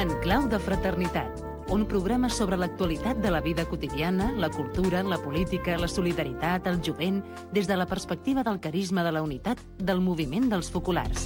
En clau de fraternitat, un programa sobre l'actualitat de la vida quotidiana, la cultura, la política, la solidaritat, el jovent, des de la perspectiva del carisma de la unitat del moviment dels focolars.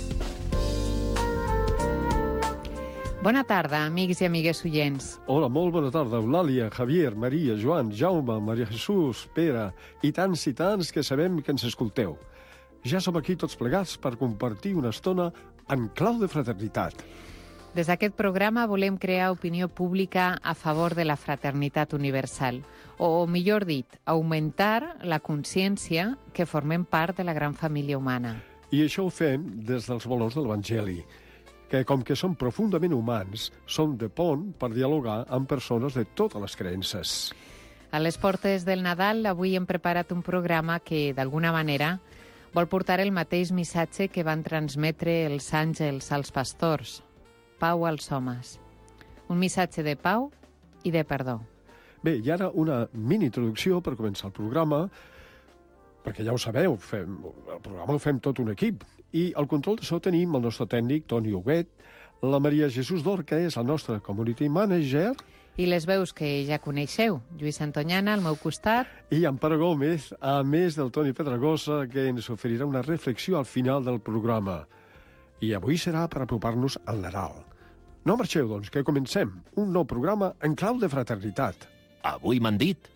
Bona tarda, amics i amigues oients. Hola, molt bona tarda, Eulàlia, Javier, Maria, Joan, Jaume, Maria Jesús, Pere i tants que sabem que ens escolteu. Ja som aquí tots plegats per compartir una estona en clau de fraternitat. Des d'aquest programa volem crear opinió pública a favor de la fraternitat universal, o millor dit, augmentar la consciència que formem part de la gran família humana. I això ho fem des dels valors de l'Evangeli, que com que són profundament humans, són de pont per dialogar amb persones de totes les creences. A les portes del Nadal, avui hem preparat un programa que, d'alguna manera, vol portar el mateix missatge que van transmetre els àngels als pastors: pau als homes. Un missatge de pau i de perdó. Bé, i ara una mini-introducció per començar el programa, perquè ja ho sabeu, el programa ho fem tot un equip. I al control de so tenim el nostre tècnic, Toni Huguet, la Maria Jesús Dor, que és el nostre community manager, i les veus que ja coneixeu, Lluís Antonyana al meu costat, i Amparo Gómez, a més del Toni Pedragosa, que ens oferirà una reflexió al final del programa. I avui serà per apropar-nos al Nadal. No marxeu, doncs, que comencem un nou programa en clau de fraternitat. Avui m'han dit.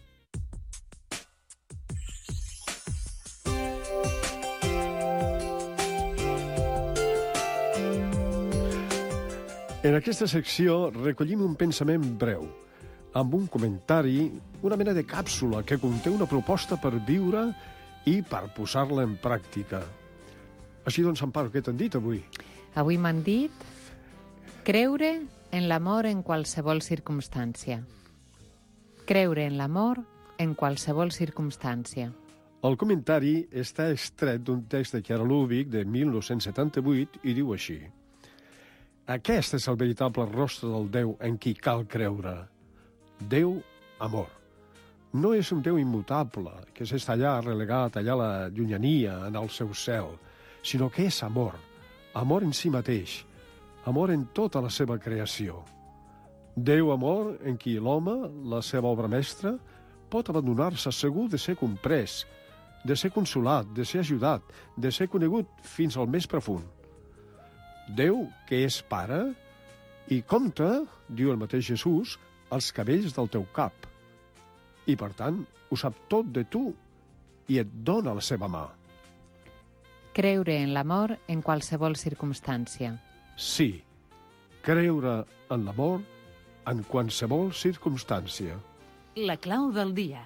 En aquesta secció recollim un pensament breu, amb un comentari, una mena de càpsula que conté una proposta per viure i per posar-la en pràctica. Així doncs, Amparo, què t'han dit avui? Avui m'han dit creure en l'amor en qualsevol circumstància. Creure en l'amor en qualsevol circumstància. El comentari està extret d'un text de Chiara Lubich de 1978 i diu així: aquest és el veritable rostre del Déu en qui cal creure. Déu, amor. No és un Déu immutable, que s'està allà relegat, allà a la llunyania, en el seu cel, sinó que és amor, amor en si mateix, amor en tota la seva creació. Déu, amor, en qui l'home, la seva obra mestra, pot abandonar-se segur de ser comprès, de ser consolat, de ser ajudat, de ser conegut fins al més profund. Déu, que és pare, i compta, diu el mateix Jesús, els cabells del teu cap. I, per tant, ho sap tot de tu i et dona la seva mà. Creure en l'amor en qualsevol circumstància. Sí, creure en l'amor en qualsevol circumstància. La clau del dia.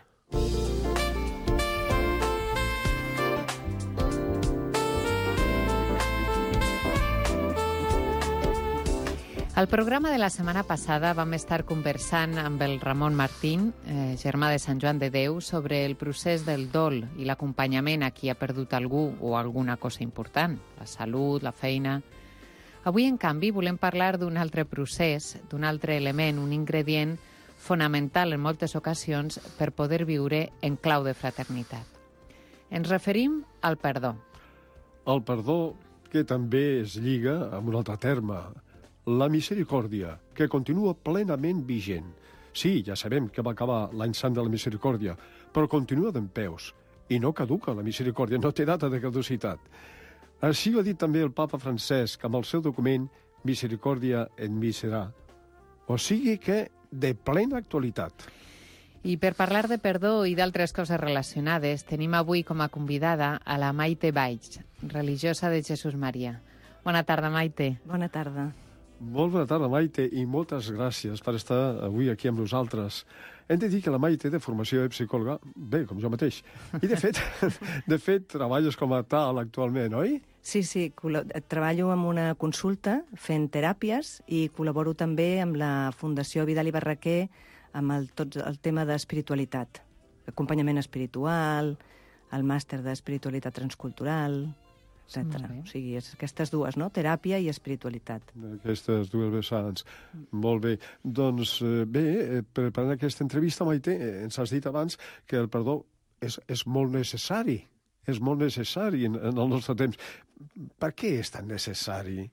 Al programa de la setmana passada vam estar conversant amb el Ramon Martín, germà de Sant Joan de Déu, sobre el procés del dol i l'acompanyament a qui ha perdut algú o alguna cosa important, la salut, la feina. Avui, en canvi, volem parlar d'un altre procés, d'un altre element, un ingredient fonamental en moltes ocasions per poder viure en clau de fraternitat. Ens referim al perdó. El perdó, que també es lliga amb un altre terme, la misericòrdia, que continua plenament vigent. Sí, ja sabem que va acabar l'any sant de la misericòrdia, però continua dempeus. I no caduca la misericòrdia, no té data de caducitat. Així ho ha dit també el papa Francesc amb el seu document Misericòrdia et Misera. O sigui que de plena actualitat. I per parlar de perdó i d'altres coses relacionades, tenim avui com a convidada a la Maite Valls, religiosa de Jesús Maria. Bona tarda, Maite. Bona tarda. Molt bona tarda, Maite, i moltes gràcies per estar avui aquí amb nosaltres. Hem de dir que la Maite, de formació de psicòloga, bé, com jo mateix, i de fet treballes com a tal actualment, oi? Sí, treballo amb una consulta fent teràpies i col·laboro també amb la Fundació Vidal i Barraquer amb tot el tema d'espiritualitat, acompanyament espiritual, el màster d'espiritualitat transcultural, etc. O sigui, aquestes dues, no? Teràpia i espiritualitat. Aquestes dues vessants. Molt bé. Doncs bé, preparant aquesta entrevista, Maite, ens has dit abans que el perdó és molt necessari. És molt necessari en el nostre temps. Per què és tan necessari?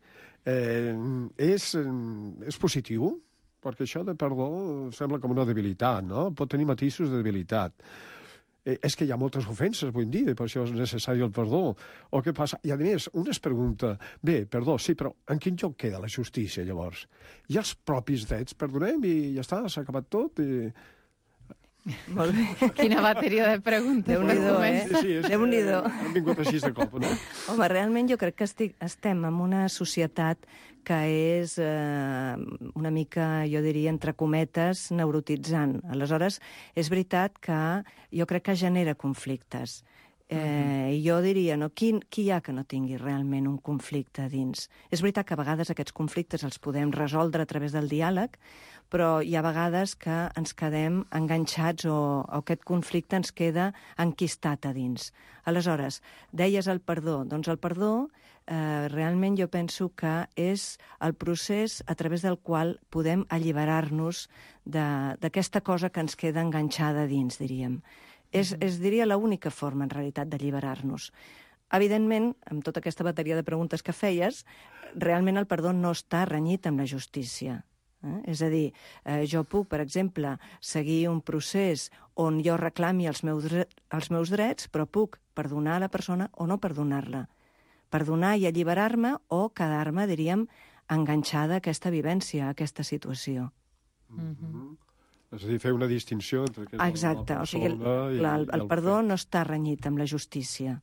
És positiu, perquè això de perdó sembla com una debilitat, no? Pot tenir matisos de debilitat. És que hi ha moltes ofenses avui en dia, i per això és necessari el perdó. O què passa? I a més, un es pregunta, bé, perdó, sí, però en quin lloc queda la justícia, llavors? Hi ha els propis drets, perdonem, i ja està, s'ha acabat tot, i... Molt bé. Quina bateria de preguntes. Déu-n'hi-do, Sí, Déu-n'hi-do. Han vingut així de cop, no? Home, realment jo crec que estem en una societat que és una mica, jo diria, entre cometes, neurotitzant. Aleshores, és veritat que jo crec que genera conflictes. Jo diria, no, qui hi ha que no tingui realment un conflicte dins? És veritat que a vegades aquests conflictes els podem resoldre a través del diàleg, però hi ha vegades que ens quedem enganxats o aquest conflicte ens queda enquistat a dins. Aleshores, deies el perdó. Doncs el perdó realment jo penso que és el procés a través del qual podem alliberar-nos d'aquesta cosa que ens queda enganxada dins, diríem. És diria, l'única forma, en realitat, d'alliberar-nos. Evidentment, amb tota aquesta bateria de preguntes que feies, realment el perdó no està renyit amb la justícia. És a dir, jo puc, per exemple, seguir un procés on jo reclami els meus drets, però puc perdonar a la persona o no perdonar-la. Perdonar i alliberar-me o quedar-me, diríem, enganxada a aquesta vivència, a aquesta situació. És a dir, fer una distinció entre la exacte, persona o sigui, el perdó no està renyit amb la justícia.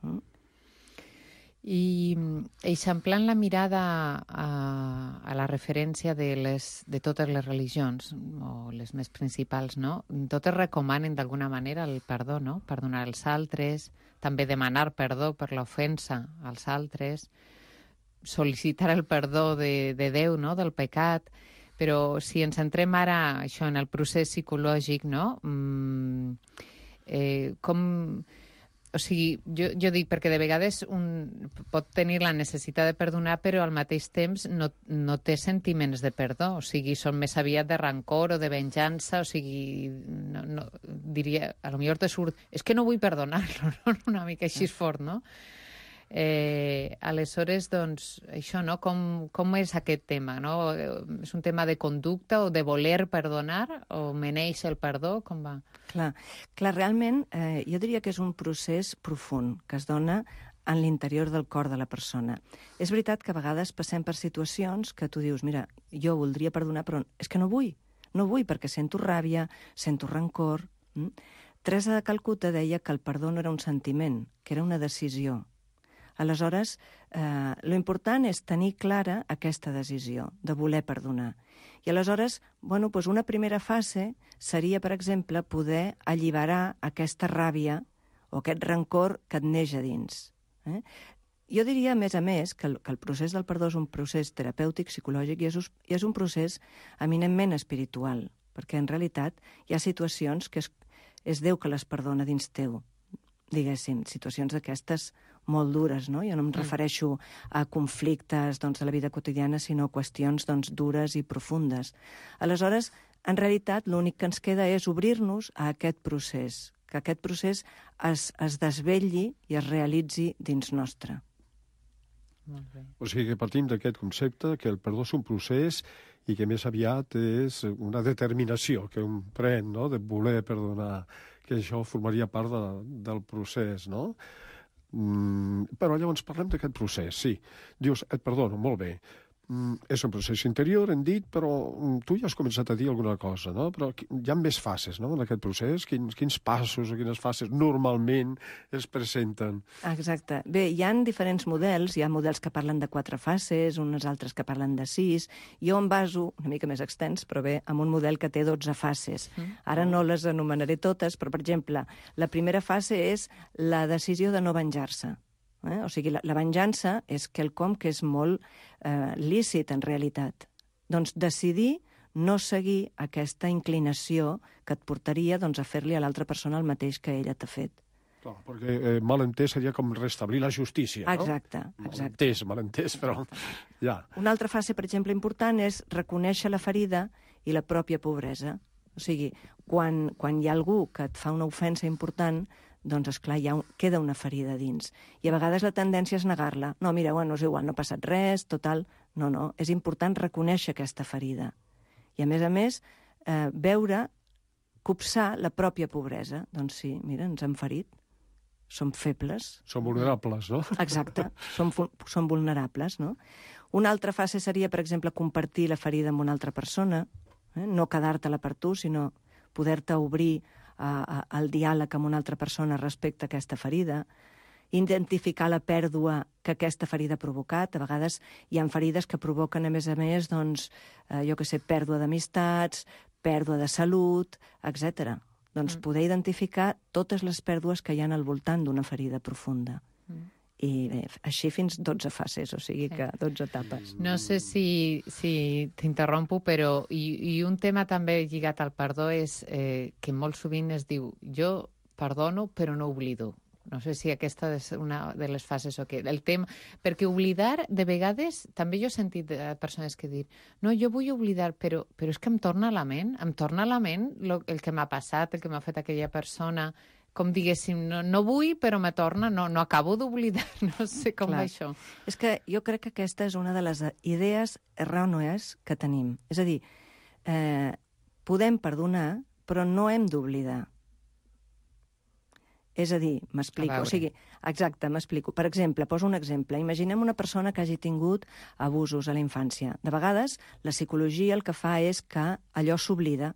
I eixamplant la mirada a la referència de totes les religions, o les més principals, no? Totes recomanen d'alguna manera el perdó, no? Perdonar els altres, també demanar perdó per l'ofensa als altres, sol·licitar el perdó de Déu, no? Del pecat. Però si ens centrem ara això en el procés psicològic, no? O sigui, jo dic perquè de vegades un pot tenir la necessitat de perdonar, però al mateix temps no té sentiments de perdó. O sigui, són més aviat de rancor o de venjança. O sigui, diria, a lo millor te surt, és que no vull perdonar-lo, no? Una mica així fort, no? Aleshores, doncs, això, no? Com és aquest tema, no? És un tema de conducta o de voler perdonar o meneix el perdó? Com va? Clar, realment jo diria que és un procés profund que es dona en l'interior del cor de la persona. És veritat que a vegades passem per situacions que tu dius, mira, jo voldria perdonar, però és que no vull perquè sento ràbia, sento rancor. Teresa de Calcuta deia que el perdó no era un sentiment, que era una decisió. Aleshores, lo important és tenir clara aquesta decisió de voler perdonar. I aleshores, bueno, doncs una primera fase seria, per exemple, poder alliberar aquesta ràbia o aquest rancor que et neix a dins. Jo diria, a més, que el procés del perdó és un procés terapèutic, psicològic, i és un procés eminentment espiritual, perquè en realitat hi ha situacions que és Déu que les perdona dins teu, diguéssim, situacions d'aquestes molt dures, no? Jo no em refereixo a conflictes de la vida quotidiana, sinó qüestions dures i profundes. Aleshores, en realitat, l'únic que ens queda és obrir-nos a aquest procés, que aquest procés es desvetlli i es realitzi dins nostre. O sigui que partim d'aquest concepte que el perdó és un procés i que més aviat és una determinació que un pren, no?, de voler perdonar, que això formaria part del procés, no? Però llavors parlem d'aquest procés, sí. Dius, et perdono, molt bé. És un procés interior, hem dit, però tu ja has començat a dir alguna cosa, no? Però hi ha més fases, no?, en aquest procés. Quins passos o quines fases normalment es presenten? Exacte. Bé, hi ha diferents models. Hi ha models que parlen de 4 fases, uns altres que parlen de 6. Jo em baso, una mica més extens, però bé, en un model que té 12 fases. Ara no les anomenaré totes, però, per exemple, la primera fase és la decisió de no venjar-se. O sigui, la venjança és quelcom que és molt lícit, en realitat. Doncs decidir no seguir aquesta inclinació que et portaria a fer-li a l'altra persona el mateix que ella t'ha fet. Clar, perquè malentès seria com restablir la justícia, no? Exacte. Malentès, però ja. Una altra fase, per exemple, important és reconèixer la ferida i la pròpia pobresa. O sigui, quan hi ha algú que et fa una ofensa important, doncs, esclar, queda una ferida dins. I a vegades la tendència és negar-la. No, mira, bueno, és igual, no ha passat res, total, No, és important reconèixer aquesta ferida. I, a més, veure, copsar la pròpia pobresa. Doncs sí, mira, ens hem ferit, som febles. Som vulnerables, no? Exacte, som vulnerables, no? Una altra fase seria, per exemple, compartir la ferida amb una altra persona, no quedar-te-la per tu, sinó poder-te obrir al diàleg amb una altra persona respecte a aquesta ferida, identificar la pèrdua que aquesta ferida ha provocat. A vegades hi ha ferides que provoquen, a més, doncs, pèrdua d'amistats, pèrdua de salut, etc. Doncs poder identificar totes les pèrdues que hi ha al voltant d'una ferida profunda. I bé, així fins 12 fases, o sigui que 12 etapes. No sé si t'interrompo, però i un tema també lligat al perdó és que molt sovint es diu jo perdono però no oblido. No sé si aquesta és una de les fases o què. El tema, perquè oblidar, de vegades, també jo he sentit persones que diuen no, jo vull oblidar, però és que em torna a la ment el que m'ha passat, el que m'ha fet aquella persona, com diguéssim, no vull, però me torna, no acabo d'oblidar, no sé com va això. És que jo crec que aquesta és una de les idees errònies que tenim. És a dir, podem perdonar, però no hem d'oblidar. És a dir, m'explico. O sigui, exacte, m'explico. Per exemple, poso un exemple. Imaginem una persona que hagi tingut abusos a la infància. De vegades, la psicologia el que fa és que allò s'oblida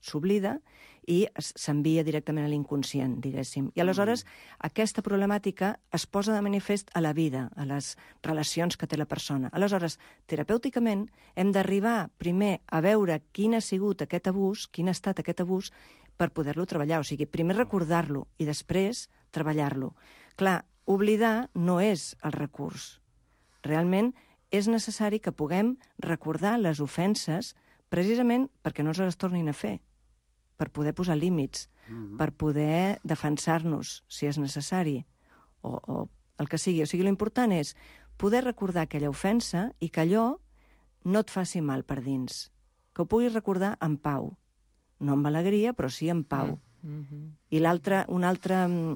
i s'envia directament a l'inconscient, diguéssim. I aleshores aquesta problemàtica es posa de manifest a la vida, a les relacions que té la persona. Aleshores, terapèuticament, hem d'arribar primer a veure quin ha sigut aquest abús, quin ha estat aquest abús, per poder-lo treballar. O sigui, primer recordar-lo i després treballar-lo. Clar, oblidar no és el recurs. Realment és necessari que puguem recordar les ofenses precisament perquè no ens les tornin a fer, per poder posar límits, per poder defensar-nos, si és necessari, o el que sigui. O sigui, l'important és poder recordar aquella ofensa i que allò no et faci mal per dins, que ho puguis recordar en pau. No amb alegria, però sí amb pau. I una altra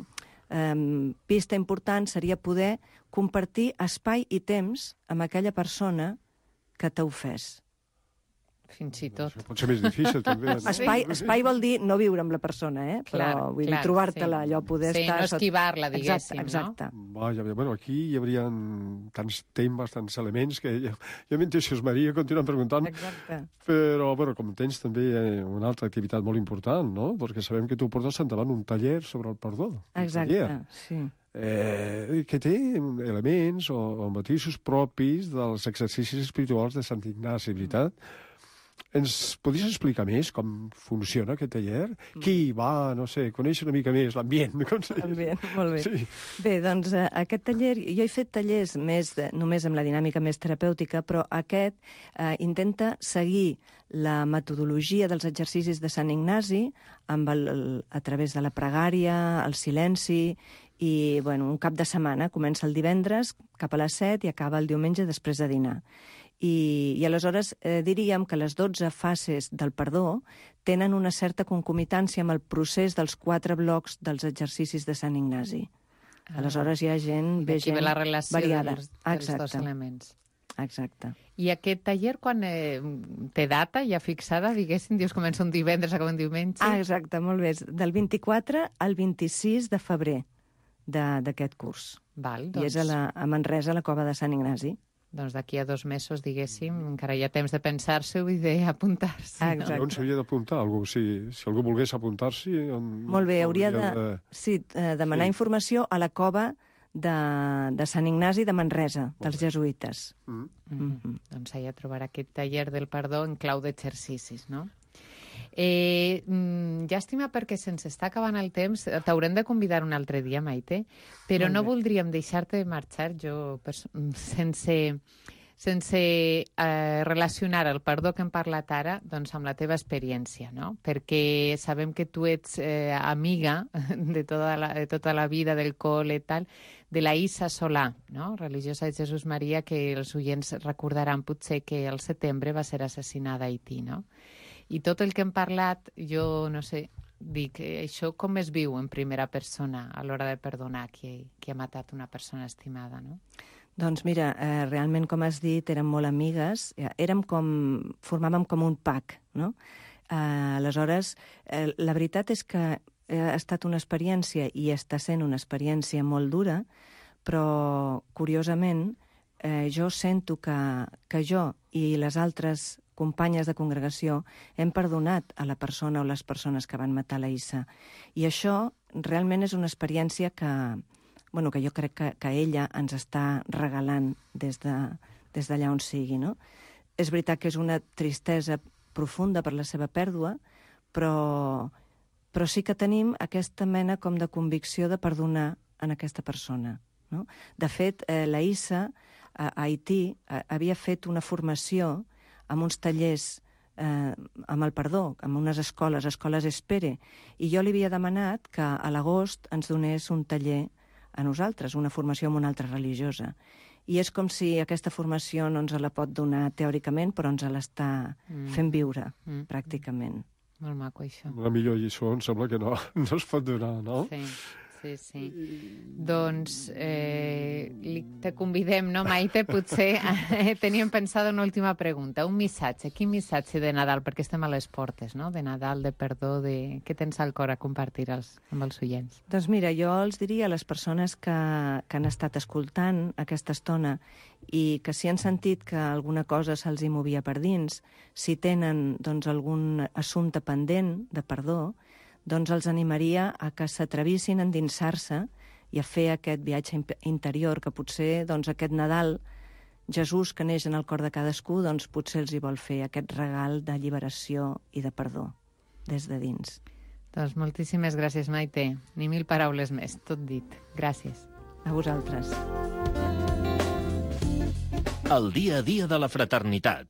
pista important seria poder compartir espai i temps amb aquella persona que t'ha ofès. Fins i tot. Això pot ser més difícil, també. Espai vol dir no viure amb la persona, però vull dir, trobar-te-la, allò, poder estar... no esquivar-la, diguéssim, exacte. Vaja, bueno, aquí hi hauria tants temes, tants elements, que ja m'entusiasmaria continuar preguntant. Exacte. Però, bueno, com tens també una altra activitat molt important, no? Perquè sabem que tu portes endavant un taller sobre el perdó. Exacte, sí. Que té elements o matisos propis dels exercicis espirituals de Sant Ignasi, veritat? Ens podries explicar més com funciona aquest taller? Qui va, no sé, conèixer una mica més l'ambient? L'ambient, molt bé. Sí. Bé, doncs aquest taller, jo he fet tallers només amb la dinàmica més terapèutica, però aquest intenta seguir la metodologia dels exercicis de Sant Ignasi a través de la pregària, el silenci i un cap de setmana. Comença el divendres cap a les 7 i acaba el diumenge després de dinar. I aleshores diríem que les 12 fases del perdó tenen una certa concomitància amb el procés dels 4 blocs dels exercicis de Sant Ignasi. Aleshores hi ha gent ve la relació variada. dels dos elements. Exacte. I aquest taller, quan té data ja fixada, diguéssim, dius, comença un divendres, acaba un diumenge? Exacte, molt bé. Del 24 al 26 de febrer d'aquest curs. Val, I és a Manresa, a la Cova de Sant Ignasi. Doncs d'aquí a 2 mesos, diguéssim, encara hi ha temps de pensar-s'ho i d'apuntar-s'hi. Exacte. On s'hauria d'apuntar algú? Si algú volgués apuntar-s'hi... Molt bé, hauria de demanar informació a la Cova de Sant Ignasi de Manresa, dels jesuïtes. Doncs allà trobarà aquest taller del perdó en clau d'exercicis, no? Llàstima perquè se'ns està acabant el temps. T'haurem de convidar un altre dia, Maite, però no voldríem deixar-te marxar jo sense relacionar el perdó que hem parlat ara doncs amb la teva experiència, no? Perquè sabem que tu ets amiga de tota la vida del col·le i tal, de la Issa Solà, no? Religiosa de Jesús Maria, que els oients recordaran potser que al setembre va ser assassinada a Haití, no? I tot el que hem parlat, jo, no sé, dic, això com es viu en primera persona a l'hora de perdonar qui ha matat una persona estimada, no? Doncs mira, realment, com has dit, érem molt amigues, formàvem com un pack, no? Aleshores, la veritat és que ha estat una experiència, i està sent una experiència molt dura, però, curiosament, jo sento que jo i les altres companyes de congregació hem perdonat a la persona o les persones que van matar la Issa. I això realment és una experiència que jo crec que ella ens està regalant des d'allà on sigui, no? És veritat que és una tristesa profunda per la seva pèrdua, però sí que tenim aquesta mena com de convicció de perdonar en aquesta persona, no? De fet, la Issa, a Haití, havia fet una formació amb uns tallers amb el perdó, amb unes escoles Espere, i jo li havia demanat que a l'agost ens donés un taller a nosaltres, una formació amb una altra religiosa. I és com si aquesta formació no ens la pot donar teòricament, però ens l'està fent viure, pràcticament. Molt maco, això. La millor lliçó em sembla que no es pot donar, no? Sí. Doncs te convidem, no, Maite? Potser teníem pensada una última pregunta. Un missatge. Quin missatge de Nadal? Perquè estem a les portes, no?, de Nadal, de perdó, què tens al cor a compartir amb els oients? Doncs mira, jo els diria a les persones que han estat escoltant aquesta estona i que si han sentit que alguna cosa se'ls hi movia per dins, si tenen algun assumpte pendent de perdó, doncs els animaria a que s'atrevissin a endinsar-se i a fer aquest viatge interior, que potser aquest Nadal, Jesús, que neix en el cor de cadascú, doncs potser els hi vol fer aquest regal d'alliberació i de perdó des de dins. Doncs moltíssimes gràcies, Maite. Ni mil paraules més, tot dit. Gràcies. A vosaltres. El dia a dia de la fraternitat.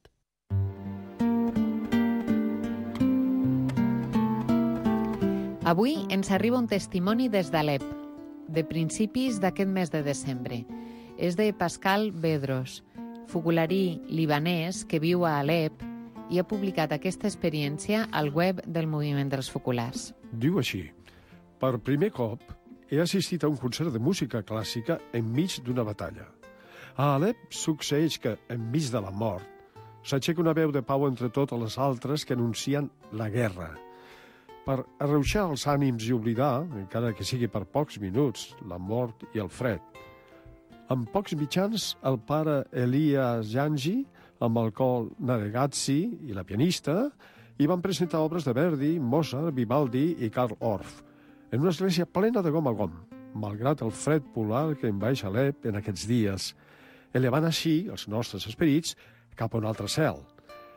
Avui ens arriba un testimoni des d'Alep, de principis d'aquest mes de desembre. És de Pascal Bedros, fogularí libanès que viu a Alep i ha publicat aquesta experiència al web del Moviment dels Focolars. Diu així: per primer cop he assistit a un concert de música clàssica enmig d'una batalla. A Alep succeeix que, enmig de la mort, s'aixeca una veu de pau entre totes les altres que anuncien la guerra. Per arreuixar els ànims i oblidar, encara que sigui per pocs minuts, la mort i el fred. Amb pocs mitjans, el pare Elia Janji, amb el cor Naregazzi i la pianista, hi van presentar obres de Verdi, Mozart, Vivaldi i Karl Orff, en una església plena de gom a gom, malgrat el fred polar que envaeix Alep en aquests dies, elevant així els nostres esperits cap a un altre cel.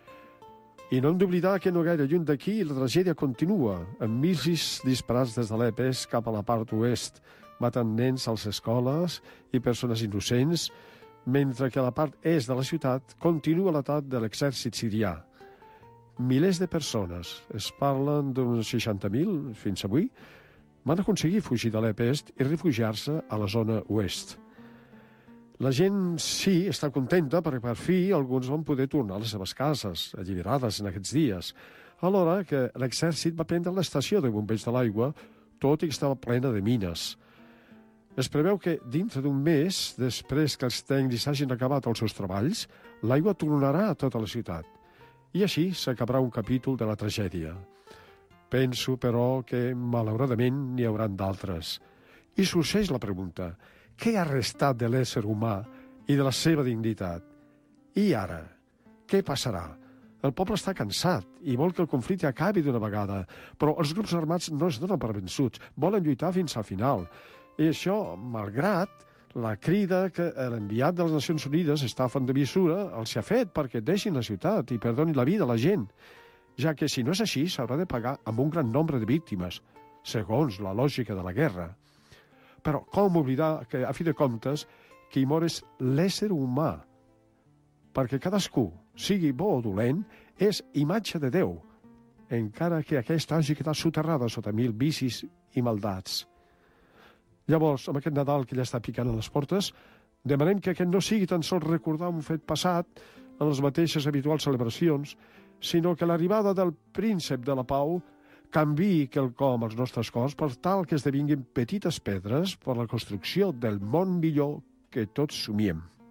I no hem d'oblidar que no gaire lluny d'aquí la tragèdia continua, amb missis disparats des de l'Alep cap a la part oest, matant nens a les escoles i persones innocents, mentre que a la part est de la ciutat continua l'atac de l'exèrcit sirià. Milers de persones, es parlen d'uns 60.000 fins avui, van aconseguir fugir de l'Alep est i refugiar-se a la zona oest. La gent sí està contenta perquè per fi alguns van poder tornar a les seves cases, alliberades en aquests dies, alhora que l'exèrcit va prendre l'estació de bombers de l'aigua, tot i que estava plena de mines. Es preveu que dintre d'un mes, després que els tècnics hagin acabat els seus treballs, l'aigua tornarà a tota la ciutat. I així s'acabarà un capítol de la tragèdia. Penso, però, que malauradament n'hi haurà d'altres. I sorgeix la pregunta: què ha restat de l'ésser humà i de la seva dignitat? I ara? Què passarà? El poble està cansat i vol que el conflicte acabi d'una vegada, però els grups armats no es donen per vençuts, volen lluitar fins al final. I això, malgrat la crida que l'enviat de les Nacions Unides, Staffan de Mistura, els ha fet perquè deixin la ciutat i perdonin la vida a la gent, ja que si no és així s'haurà de pagar amb un gran nombre de víctimes, segons la lògica de la guerra. Però com oblidar que, a fi de comptes, qui mor és l'ésser humà? Perquè cadascú, sigui bo o dolent, és imatge de Déu, encara que aquesta hagi quedat soterrada sota 1000 vicis i maldats. Llavors, amb aquest Nadal que ja està picant a les portes, demanem que aquest no sigui tan sols recordar un fet passat en les mateixes habituals celebracions, sinó que l'arribada del príncep de la pau canviï quelcom als nostres cors per tal que esdevinguin petites pedres per la construcció del món millor que tots somiem.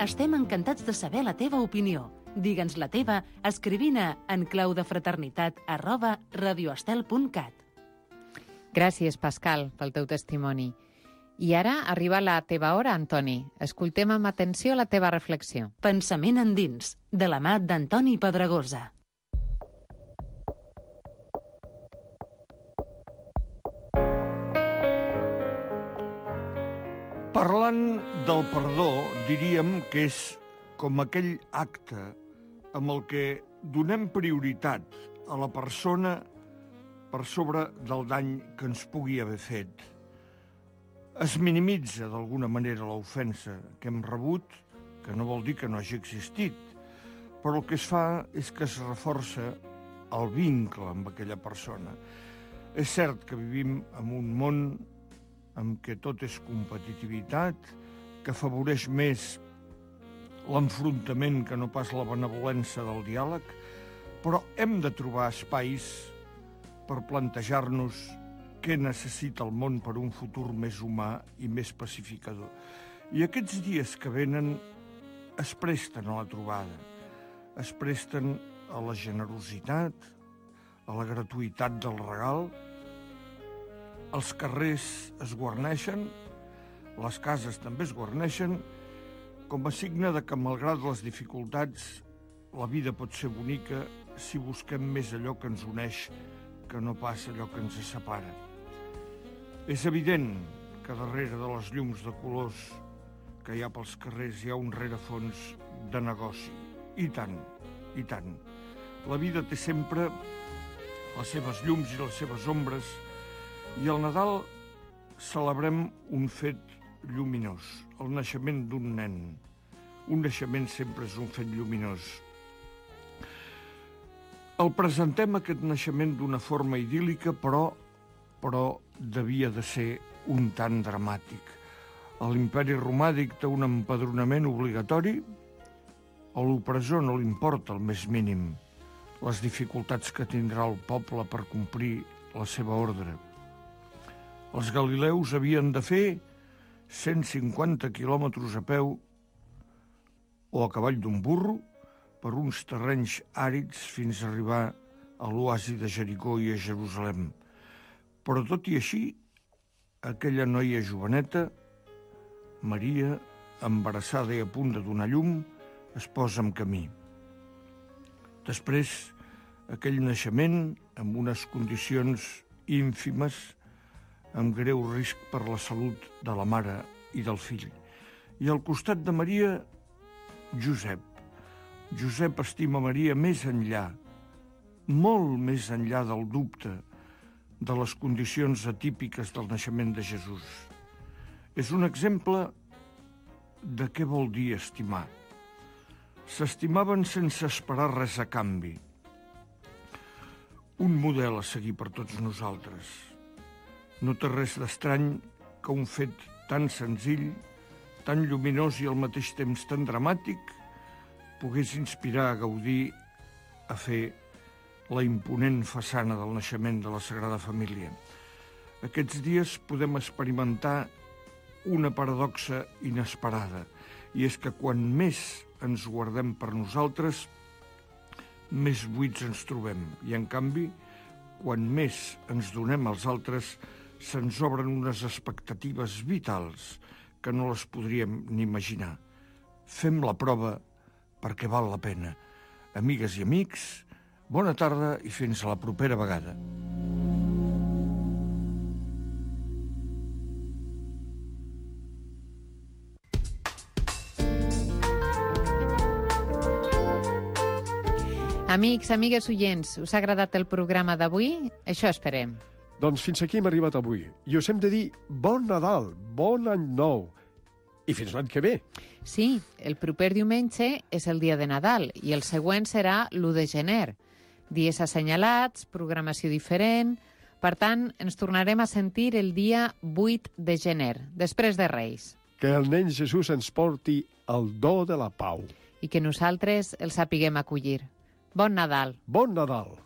Estem encantats de saber la teva opinió. Digue'ns la teva escrivint a enclaudefraternitat@radioestel.cat. Gràcies, Pascal, pel teu testimoni. I ara arriba la teva hora, Antoni. Escoltem amb atenció la teva reflexió. Pensament endins, de la mà d'Antoni Pedregosa. Parlant del perdó, diríem que és com aquell acte amb el que donem prioritat a la persona per sobre del dany que ens pugui haver fet. Es minimitza d'alguna manera l'ofensa que hem rebut, que no vol dir que no hagi existit, però el que es fa és que es reforça el vincle amb aquella persona. És cert que vivim en un món en què tot és competitivitat, que afavoreix més l'enfrontament que no pas la benevolència del diàleg, però hem de trobar espais per plantejar-nos què necessita el món per un futur més humà i més pacificador. I aquests dies que venen es presten a la trobada, es presten a la generositat, a la gratuïtat del regal. Els carrers es guarneixen, les cases també es guarneixen, com a signe de que, malgrat les dificultats, la vida pot ser bonica si busquem més allò que ens uneix que no pas allò que ens separa. És evident que darrere de les llums de colors que hi ha pels carrers hi ha un rerefons de negoci. I tant, i tant. La vida té sempre les seves llums i les seves ombres, i al Nadal celebrem un fet lluminós, el naixement d'un nen. Un naixement sempre és un fet lluminós. El presentem, aquest naixement, d'una forma idíl·lica, però devia de ser un tant dramàtic. A l'Imperi Romà dicta un empadronament obligatori, a l'opressor no li importa el més mínim les dificultats que tindrà el poble per complir la seva ordre. Els galileus havien de fer 150 quilòmetres a peu o a cavall d'un burro per uns terrenys àrids fins a arribar a l'oasi de Jericó i a Jerusalem. Però tot i així, aquella noia joveneta, Maria, embarassada i a punt de donar llum, es posa en camí. Després, aquell naixement, amb unes condicions ínfimes, amb greu risc per la salut de la mare i del fill. I al costat de Maria, Josep. Josep estima Maria més enllà, molt més enllà del dubte de les condicions atípiques del naixement de Jesús. És un exemple de què vol dir estimar. S'estimaven sense esperar res a canvi. Un model a seguir per tots nosaltres. No té res d'estrany que un fet tan senzill, tan lluminós i al mateix temps tan dramàtic pogués inspirar a Gaudí a fer la imponent façana del naixement de la Sagrada Família. Aquests dies podem experimentar una paradoxa inesperada, i és que quan més ens guardem per nosaltres, més buits ens trobem. I, en canvi, quan més ens donem als altres, se'ns obren unes expectatives vitals que no les podríem ni imaginar. Fem la prova perquè val la pena. Amigues i amics, bona tarda i fins a la propera vegada. Amics, amigues oients, us ha agradat el programa d'avui? Això esperem. Doncs fins aquí hem arribat avui. I us hem de dir bon Nadal, bon any nou i fins l'any que ve. Sí, el proper diumenge és el dia de Nadal i el següent serà l'1 de gener. Dies assenyalats, programació diferent. Per tant, ens tornarem a sentir el dia 8 de gener, després de Reis. Que el nen Jesús ens porti el do de la pau. I que nosaltres el sapiguem acollir. Bon Nadal. Bon Nadal.